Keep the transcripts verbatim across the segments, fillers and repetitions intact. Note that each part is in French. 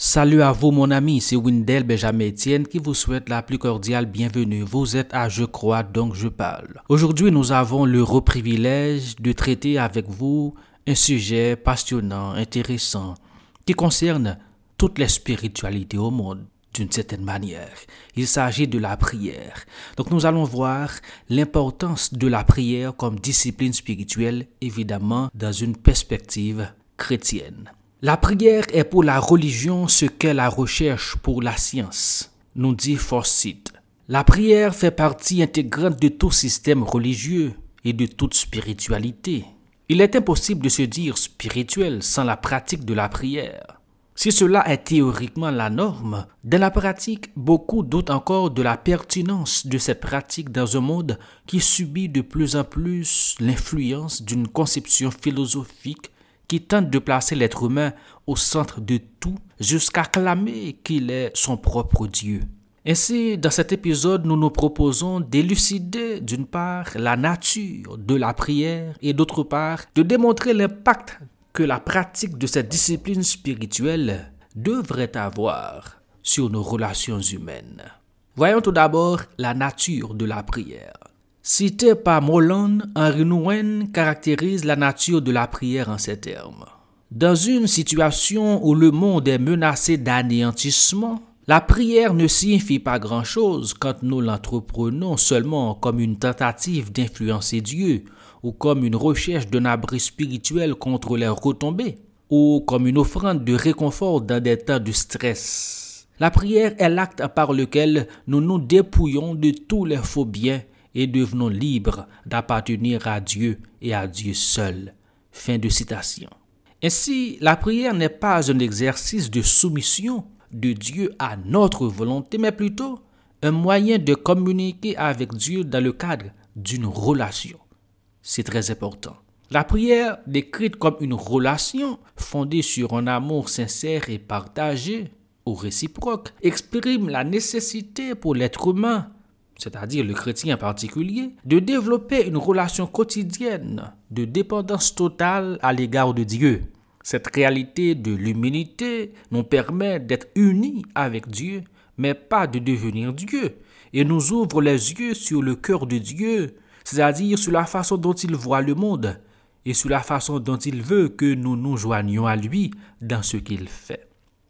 Salut à vous mon ami, c'est Windel Benjamin Etienne qui vous souhaite la plus cordiale bienvenue. Vous êtes à Je crois donc je parle. Aujourd'hui nous avons l'heureux privilège de traiter avec vous un sujet passionnant, intéressant, qui concerne toutes les spiritualités au monde d'une certaine manière. Il s'agit de la prière. Donc nous allons voir l'importance de la prière comme discipline spirituelle, évidemment dans une perspective chrétienne. La prière est pour la religion ce qu'est la recherche pour la science, nous dit Forsyth. La prière fait partie intégrante de tout système religieux et de toute spiritualité. Il est impossible de se dire spirituel sans la pratique de la prière. Si cela est théoriquement la norme, dans la pratique, beaucoup doutent encore de la pertinence de cette pratique dans un monde qui subit de plus en plus l'influence d'une conception philosophique qui tente de placer l'être humain au centre de tout jusqu'à clamer qu'il est son propre Dieu. Ainsi, dans cet épisode, nous nous proposons d'élucider d'une part la nature de la prière et d'autre part de démontrer l'impact que la pratique de cette discipline spirituelle devrait avoir sur nos relations humaines. Voyons tout d'abord la nature de la prière. Cité par Moland, Henri Nouwen caractérise la nature de la prière en ces termes. Dans une situation où le monde est menacé d'anéantissement, la prière ne signifie pas grand-chose quand nous l'entreprenons seulement comme une tentative d'influencer Dieu, ou comme une recherche d'un abri spirituel contre les retombées, ou comme une offrande de réconfort dans des temps de stress. La prière est l'acte par lequel nous nous dépouillons de tous les faux biens et devenons libres d'appartenir à Dieu et à Dieu seul. Fin de citation. Ainsi, la prière n'est pas un exercice de soumission de Dieu à notre volonté, mais plutôt un moyen de communiquer avec Dieu dans le cadre d'une relation. C'est très important. La prière, décrite comme une relation fondée sur un amour sincère et partagé ou réciproque, exprime la nécessité pour l'être humain, c'est-à-dire le chrétien en particulier, de développer une relation quotidienne de dépendance totale à l'égard de Dieu. Cette réalité de l'humilité nous permet d'être unis avec Dieu, mais pas de devenir Dieu, et nous ouvre les yeux sur le cœur de Dieu, c'est-à-dire sur la façon dont il voit le monde, et sur la façon dont il veut que nous nous joignions à lui dans ce qu'il fait.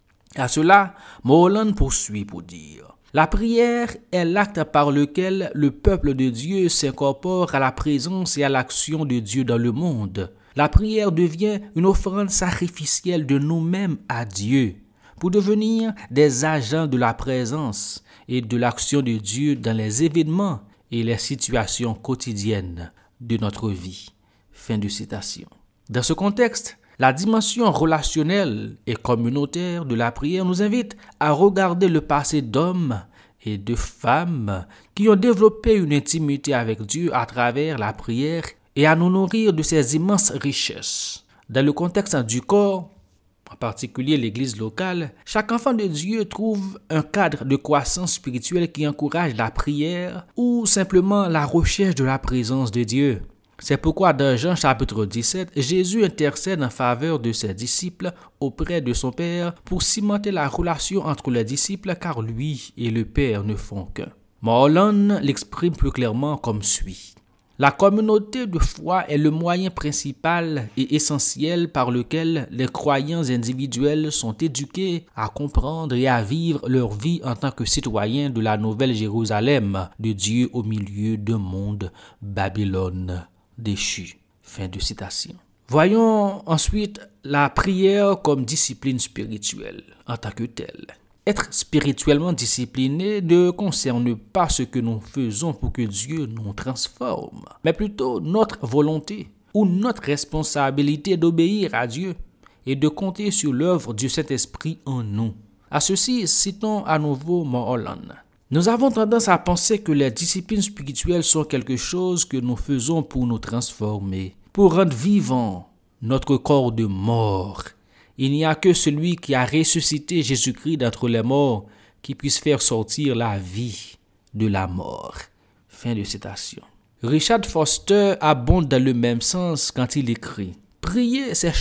À cela, Moland poursuit pour dire: la prière est l'acte par lequel le peuple de Dieu s'incorpore à la présence et à l'action de Dieu dans le monde. La prière devient une offrande sacrificielle de nous-mêmes à Dieu pour devenir des agents de la présence et de l'action de Dieu dans les événements et les situations quotidiennes de notre vie. Fin de citation. Dans ce contexte, la dimension relationnelle et communautaire de la prière nous invite à regarder le passé d'hommes et de femmes qui ont développé une intimité avec Dieu à travers la prière et à nous nourrir de ses immenses richesses. Dans le contexte du corps, en particulier l'Église locale, chaque enfant de Dieu trouve un cadre de croissance spirituelle qui encourage la prière ou simplement la recherche de la présence de Dieu. C'est pourquoi dans Jean chapitre dix-sept, Jésus intercède en faveur de ses disciples auprès de son Père pour cimenter la relation entre les disciples car lui et le Père ne font qu'un. Moland l'exprime plus clairement comme suit. La communauté de foi est le moyen principal et essentiel par lequel les croyants individuels sont éduqués à comprendre et à vivre leur vie en tant que citoyens de la Nouvelle Jérusalem, de Dieu au milieu d'un monde Babylone déchu. Fin de citation. Voyons ensuite la prière comme discipline spirituelle en tant que telle. Être spirituellement discipliné ne concerne pas ce que nous faisons pour que Dieu nous transforme, mais plutôt notre volonté ou notre responsabilité d'obéir à Dieu et de compter sur l'œuvre du Saint-Esprit en nous. À ceci, citons à nouveau Moland. Nous avons tendance à penser que les disciplines spirituelles sont quelque chose que nous faisons pour nous transformer, pour rendre vivant notre corps de mort. Il n'y a que celui qui a ressuscité Jésus-Christ d'entre les morts qui puisse faire sortir la vie de la mort. Fin de citation. Richard Foster abonde dans le même sens quand il écrit « Prier, c'est changer ».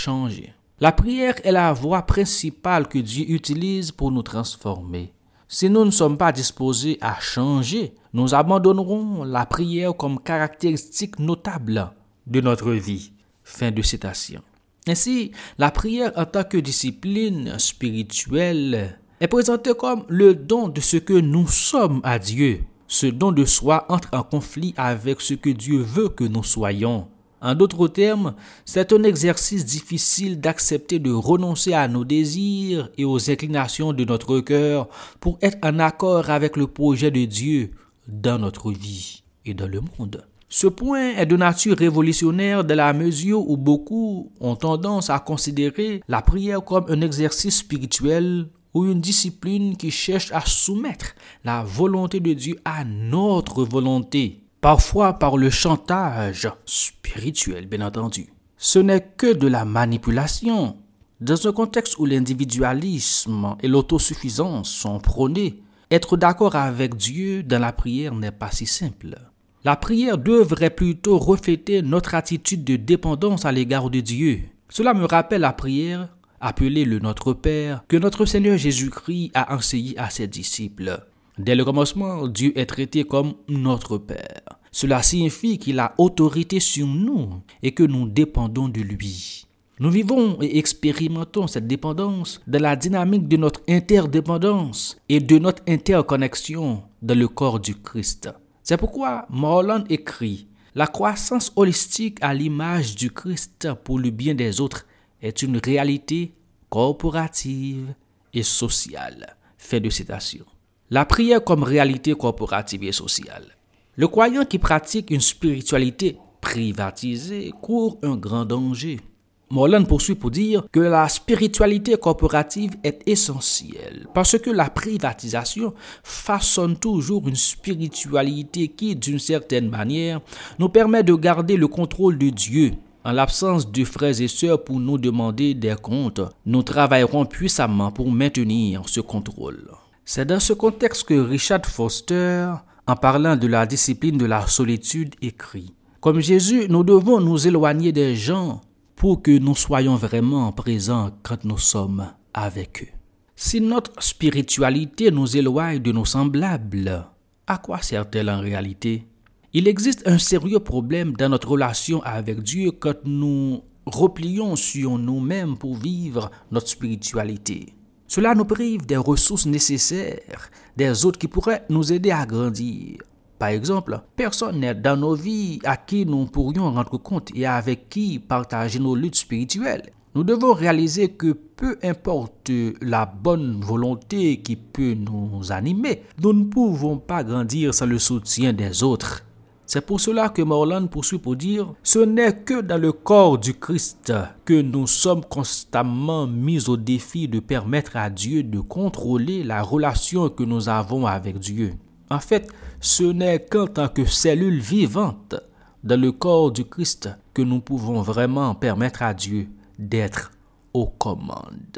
La prière est la voie principale que Dieu utilise pour nous transformer. Si nous ne sommes pas disposés à changer, nous abandonnerons la prière comme caractéristique notable de notre vie. Fin de citation. Ainsi, la prière en tant que discipline spirituelle est présentée comme le don de ce que nous sommes à Dieu. Ce don de soi entre en conflit avec ce que Dieu veut que nous soyons. En d'autres termes, c'est un exercice difficile d'accepter de renoncer à nos désirs et aux inclinations de notre cœur pour être en accord avec le projet de Dieu dans notre vie et dans le monde. Ce point est de nature révolutionnaire dans la mesure où beaucoup ont tendance à considérer la prière comme un exercice spirituel ou une discipline qui cherche à soumettre la volonté de Dieu à notre volonté. Parfois par le chantage spirituel, bien entendu. Ce n'est que de la manipulation. Dans un contexte où l'individualisme et l'autosuffisance sont prônés, être d'accord avec Dieu dans la prière n'est pas si simple. La prière devrait plutôt refléter notre attitude de dépendance à l'égard de Dieu. Cela me rappelle la prière, appelée le Notre Père, que notre Seigneur Jésus-Christ a enseigné à ses disciples. Dès le commencement, Dieu est traité comme notre Père. Cela signifie qu'il a autorité sur nous et que nous dépendons de lui. Nous vivons et expérimentons cette dépendance dans la dynamique de notre interdépendance et de notre interconnexion dans le corps du Christ. C'est pourquoi Moreland écrit « La croissance holistique à l'image du Christ pour le bien des autres est une réalité corporative et sociale. » Fin de citation. La prière comme réalité corporative et sociale. Le croyant qui pratique une spiritualité privatisée court un grand danger. Moreland poursuit pour dire que la spiritualité corporative est essentielle parce que la privatisation façonne toujours une spiritualité qui, d'une certaine manière, nous permet de garder le contrôle de Dieu. En l'absence de frères et sœurs pour nous demander des comptes, nous travaillerons puissamment pour maintenir ce contrôle. C'est dans ce contexte que Richard Foster, en parlant de la discipline de la solitude, écrit « Comme Jésus, nous devons nous éloigner des gens pour que nous soyons vraiment présents quand nous sommes avec eux. Si notre spiritualité nous éloigne de nos semblables, à quoi sert-elle en réalité? Il existe un sérieux problème dans notre relation avec Dieu quand nous replions sur nous-mêmes pour vivre notre spiritualité. Cela nous prive des ressources nécessaires, des autres qui pourraient nous aider à grandir. Par exemple, personne n'est dans nos vies à qui nous pourrions rendre compte et avec qui partager nos luttes spirituelles. Nous devons réaliser que peu importe la bonne volonté qui peut nous animer, nous ne pouvons pas grandir sans le soutien des autres. C'est pour cela que Moreland poursuit pour dire « Ce n'est que dans le corps du Christ que nous sommes constamment mis au défi de permettre à Dieu de contrôler la relation que nous avons avec Dieu. En fait, ce n'est qu'en tant que cellule vivante dans le corps du Christ que nous pouvons vraiment permettre à Dieu d'être aux commandes. »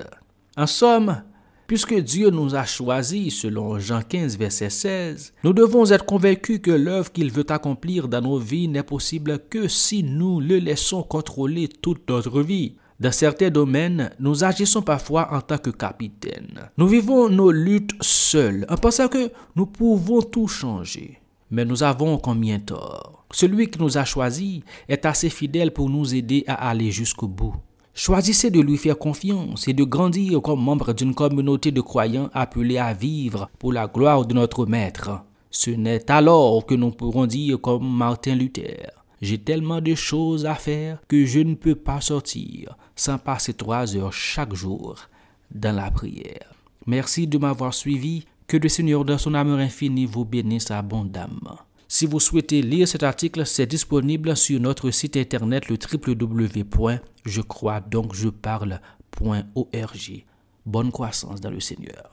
En somme, puisque Dieu nous a choisis, selon Jean quinze, verset seize, nous devons être convaincus que l'œuvre qu'il veut accomplir dans nos vies n'est possible que si nous le laissons contrôler toute notre vie. Dans certains domaines, nous agissons parfois en tant que capitaine. Nous vivons nos luttes seuls, en pensant que nous pouvons tout changer. Mais nous avons combien tort? Celui qui nous a choisis est assez fidèle pour nous aider à aller jusqu'au bout. Choisissez de lui faire confiance et de grandir comme membre d'une communauté de croyants appelés à vivre pour la gloire de notre Maître. Ce n'est alors que nous pourrons dire comme Martin Luther « J'ai tellement de choses à faire que je ne peux pas sortir sans passer trois heures chaque jour dans la prière. » Merci de m'avoir suivi. Que le Seigneur dans son amour infini vous bénisse abondamment. Si vous souhaitez lire cet article, c'est disponible sur notre site internet le w w w point je crois donc je parle point org. Bonne croissance dans le Seigneur.